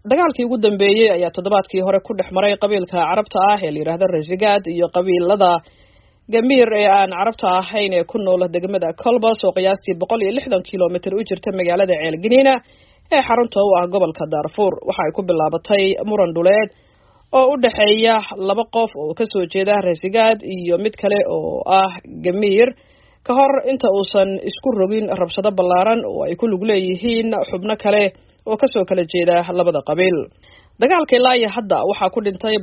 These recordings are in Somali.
dagaalkii ugu dambeeyay ayaa toddobaadkii hore ku dhex maray qabiilka carabta ah ee la yiraahdo Rezigaad iyo qabiilada Gamir ee aan carabta ahayn ee ku nool degmada Kolbas oo qiyaastii 160 kiiloomitir u jirta magaalada Ceel Giniina ee xarunta u ah gobolka Darfur. Waxa ay ku bilaabatay muran dhuleed oo u dhaxeeya laba qof oo ka soo jeeda Rezigaad iyo mid kale oo ah Gamir ka hor inta uusan isku rogin rabshado ballaaran oo ay ku lug leeyihiin xubno kale oo ka soo kala jeeda labada qabiil. Dagaalka ilaa iyo hadda waxaa ku dhintay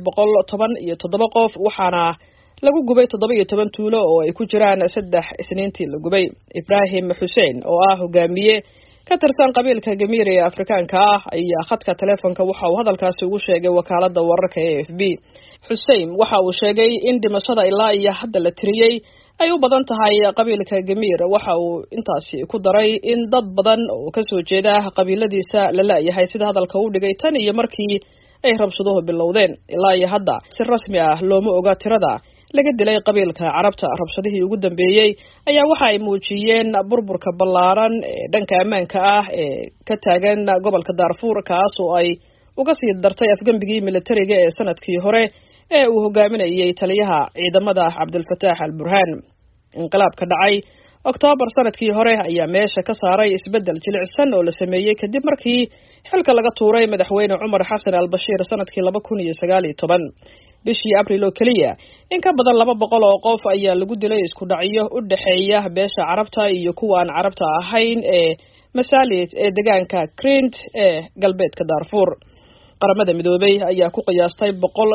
117 qof waxaana lagu gubay 17 tuulo oo ay ku jiraan 3 isniintii la gubay. Ibrahim Hussein oo ah hogaamiye ka tirsan qabiilka Gamir ee Afrikaanka ah ayaa khadka telefoonka waxa uu hadalkaasi ugu sheegay wakaaladda wararka ee AFP. Hussein waxa uu sheegay in dhimashada ilaa iyo hadda la tiriyay ay u badan tahay qabiilka Gamir. Waxa uu intaasi ku daray in dad badan oo ka soo jeeda qabiiladiisa la laayahay sida hadalka uu dhigay tan iyo markii ay rabshaduhu bilowdeen. Ilaa iyo hadda si rasmi ah looma oga tirada laga dilay qabiilka carabta. Rabshadihii ugu dambeeyay ayaa waxa ay muujiyeen burburka ballaaran ee dhanka ammaanka ah ee ka taagan gobolka Darfur kaas oo ay uga sii dartay afgambigii militariga ee sanadkii hore ee uu hogaaminayay taliyaha ciidamada Abdel Fattah al-Burhan. Inqilaabka dhacay Oktoobar sanadkii hore ayaa meesha ka saaray isbedel jilicsan oo la sameeyay kadib markii xilka laga tuuray madaxweyne Umar Hassan al-Bashir sanadkii 2019. bishii Abriil oo kaliya in ka badan 200 oo qof ayaa lagu dilay isku dhacyo u dhaxeeya beesha carabta iyo kuwa aan carabta ahayn ee Masalit ee deegaanka Krint ee galbeedka Darfur. Qaramada Midoobay ayaa ku qiyaastay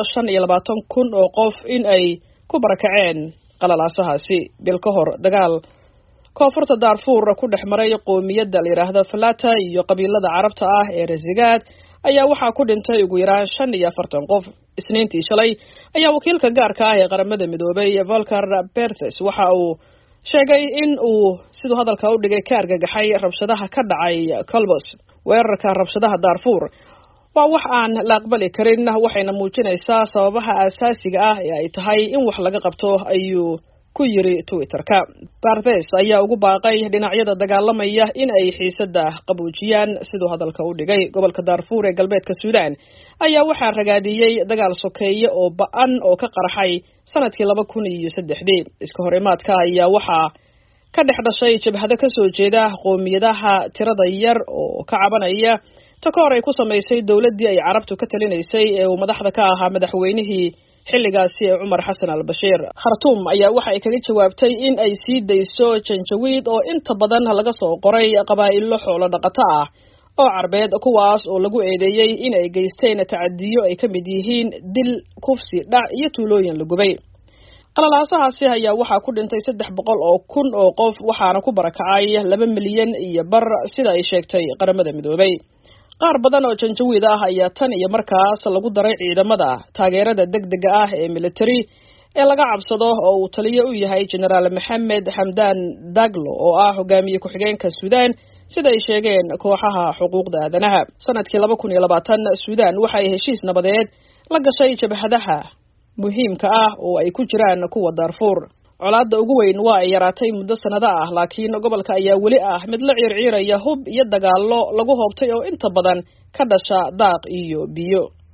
125,000 oo qof in ay ku barakaceen qalalaasahaasi. bil ka hor dagaal koonfurta Darfur ku dhex maray qoomiyadda la yiraahdo Falata iyo qabiilada carabta ah ee Rezigaad ayaa waxaa ku dhintay ugu yaraan 45 qof. Isniintii shalay ayaa wakiilka gaarka ah ee qaramada midoobay Volker Perthes waxa uu sheegay in uu sidoo hadalka u dhigay ka argagaxay rabshadaha ka dhacay Kolbas. Weerarka rabshadaha Darfur waa wax aan la aqbali karin waxayna muujinaysaa sababaha asaasiga ah ee ay tahay in wax laga qabto ayuu ku yiri Twitter-ka. Perthes ayaa ugu baaqay dhinacyada dagaalamaya in ay xiisada qaboojiyaan sidoo hadalka u dhigay. Gobolka Darfur ee galbeedka Suudaan ayaa waxaa ragaadiyay dagaal sokeeye oo ba'an oo ka qarxay sanadkii 2003. Iska horimaadka ayaa waxaa ka dhex dhashay jabhado ka soo jeeda qoomiyadaha tirada yar oo ka cabanaya takoor ay ku sameysay dawladii ay carabtu ka talinaysay ee uu madaxda ka ahaa madaxweynihii xilligaasi ee Umar Hassan al-Bashir. Khartoum ayaa waxa ay kaga jawaabtay in ay sii dayso janjawiid oo inta badan laga soo qoray qabaa'ilo xoolo dhaqato ah oo carbeed kuwaas oo lagu eedeeyay in ay geysteen tacadiyo ay ka mid yihiin dil, kufsi, dhac iyo tuulooyin la gubay. qalalaasahaasi ayaa waxaa ku dhintay 300,000 oo qof waxaana ku barakacay 2 milyan iyo bar sida ay sheegtay qaramada midoobay. qaar badan oo janjawiid ah ayaa tan iyo markaas lagu daray ciidamada taageerada degdega ah ee military ee laga cabsado oo uu taliye u yahay Generaal Mohamed Hamdan Daglo oo ah hogaamiye ku-xigeenka Suudaan sida ay sheegeen kooxaha xuquuqda aadanaha. Sanadkii 2020 Suudaan waxa ay heshiis nabadeed la gashay jabhadaha muhiimka ah oo ay ku jiraan kuwa Darfur. colaadda ugu weyn waa ay yaraatay muddo sanado ah laakiin gobolka ayaa weli ah mid la ciirciiraya hub iyo dagaallo lagu hoobtay oo inta badan ka dhasha daaq iyo biyo.